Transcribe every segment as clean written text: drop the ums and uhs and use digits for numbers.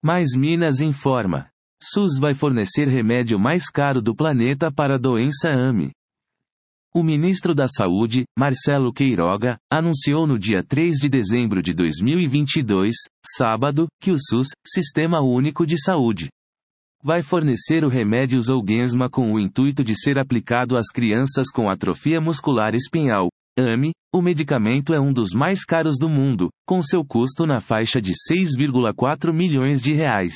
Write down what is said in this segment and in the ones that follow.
Mais Minas informa. SUS vai fornecer remédio mais caro do planeta para a doença AME. O ministro da Saúde, Marcelo Queiroga, anunciou no dia 3 de dezembro de 2022, sábado, que o SUS, Sistema Único de Saúde, vai fornecer o remédio Zolgensma com o intuito de ser aplicado às crianças com atrofia muscular espinhal, AME. O medicamento é um dos mais caros do mundo, com seu custo na faixa de 6,4 milhões de reais.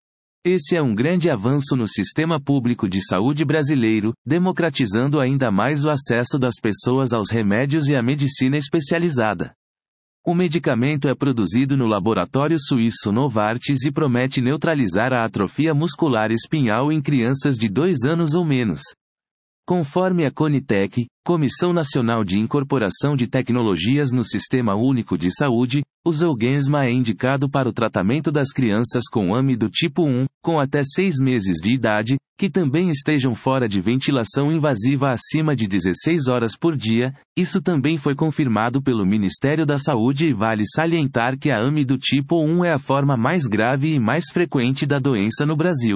Esse é um grande avanço no sistema público de saúde brasileiro, democratizando ainda mais o acesso das pessoas aos remédios e à medicina especializada. O medicamento é produzido no laboratório suíço Novartis e promete neutralizar a atrofia muscular espinhal em crianças de 2 anos ou menos. Conforme a Conitec, Comissão Nacional de Incorporação de Tecnologias no Sistema Único de Saúde, o Zolgensma é indicado para o tratamento das crianças com AME do tipo 1, com até 6 meses de idade, que também estejam fora de ventilação invasiva acima de 16 horas por dia. Isso também foi confirmado pelo Ministério da Saúde e vale salientar que a AME do tipo 1 é a forma mais grave e mais frequente da doença no Brasil.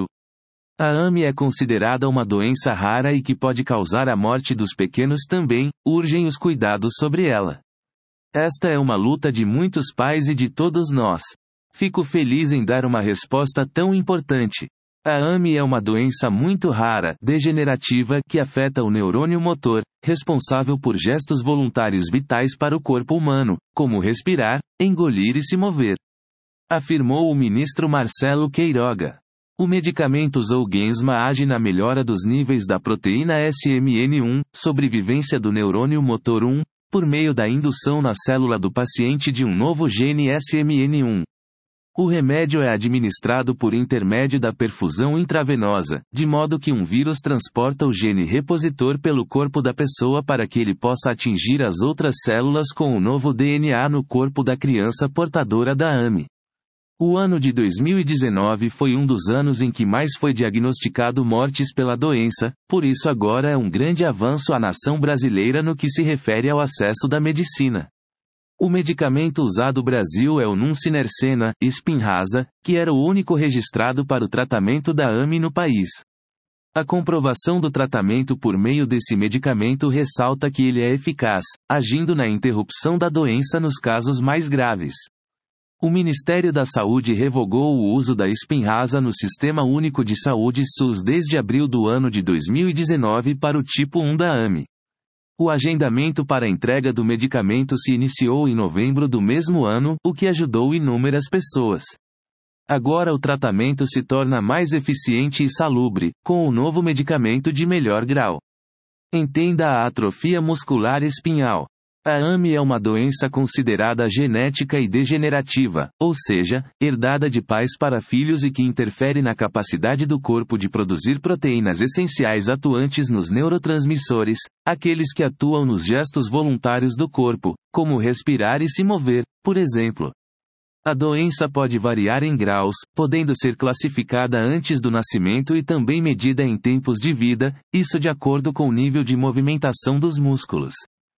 A AME é considerada uma doença rara e que pode causar a morte dos pequenos também, urgem os cuidados sobre ela. Esta é uma luta de muitos pais e de todos nós. Fico feliz em dar uma resposta tão importante. A AME é uma doença muito rara, degenerativa, que afeta o neurônio motor, responsável por gestos voluntários vitais para o corpo humano, como respirar, engolir e se mover, afirmou o ministro Marcelo Queiroga. O medicamento Zolgensma age na melhora dos níveis da proteína SMN1, sobrevivência do neurônio motor 1, por meio da indução na célula do paciente de um novo gene SMN1. O remédio é administrado por intermédio da perfusão intravenosa, de modo que um vírus transporta o gene repositor pelo corpo da pessoa para que ele possa atingir as outras células com o novo DNA no corpo da criança portadora da AME. O ano de 2019 foi um dos anos em que mais foi diagnosticado mortes pela doença, por isso agora é um grande avanço à nação brasileira no que se refere ao acesso da medicina. O medicamento usado no Brasil é o Nusinersen, Spinraza, que era o único registrado para o tratamento da AME no país. A comprovação do tratamento por meio desse medicamento ressalta que ele é eficaz, agindo na interrupção da doença nos casos mais graves. O Ministério da Saúde revogou o uso da Spinraza no Sistema Único de Saúde SUS desde abril do ano de 2019 para o tipo 1 da AME. O agendamento para a entrega do medicamento se iniciou em novembro do mesmo ano, o que ajudou inúmeras pessoas. Agora o tratamento se torna mais eficiente e salubre, com o novo medicamento de melhor grau. Entenda a atrofia muscular espinhal. A AME é uma doença considerada genética e degenerativa, ou seja, herdada de pais para filhos e que interfere na capacidade do corpo de produzir proteínas essenciais atuantes nos neurotransmissores, aqueles que atuam nos gestos voluntários do corpo, como respirar e se mover, por exemplo. A doença pode variar em graus, podendo ser classificada antes do nascimento e também medida em tempos de vida, isso de acordo com o nível de movimentação dos músculos.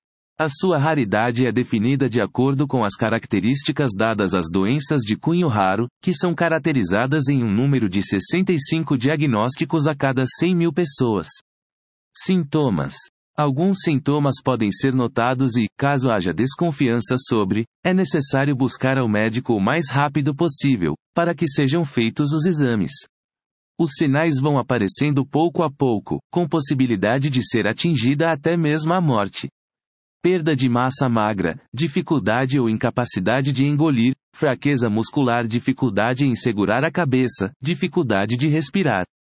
A sua raridade é definida de acordo com as características dadas às doenças de cunho raro, que são caracterizadas em um número de 65 diagnósticos a cada 100 mil pessoas. Sintomas. Alguns sintomas podem ser notados e, caso haja desconfiança sobre, é necessário buscar ao médico o mais rápido possível, para que sejam feitos os exames. Os sinais vão aparecendo pouco a pouco, com possibilidade de ser atingida até mesmo a morte. Perda de massa magra, dificuldade ou incapacidade de engolir, fraqueza muscular, dificuldade em segurar a cabeça, dificuldade de respirar.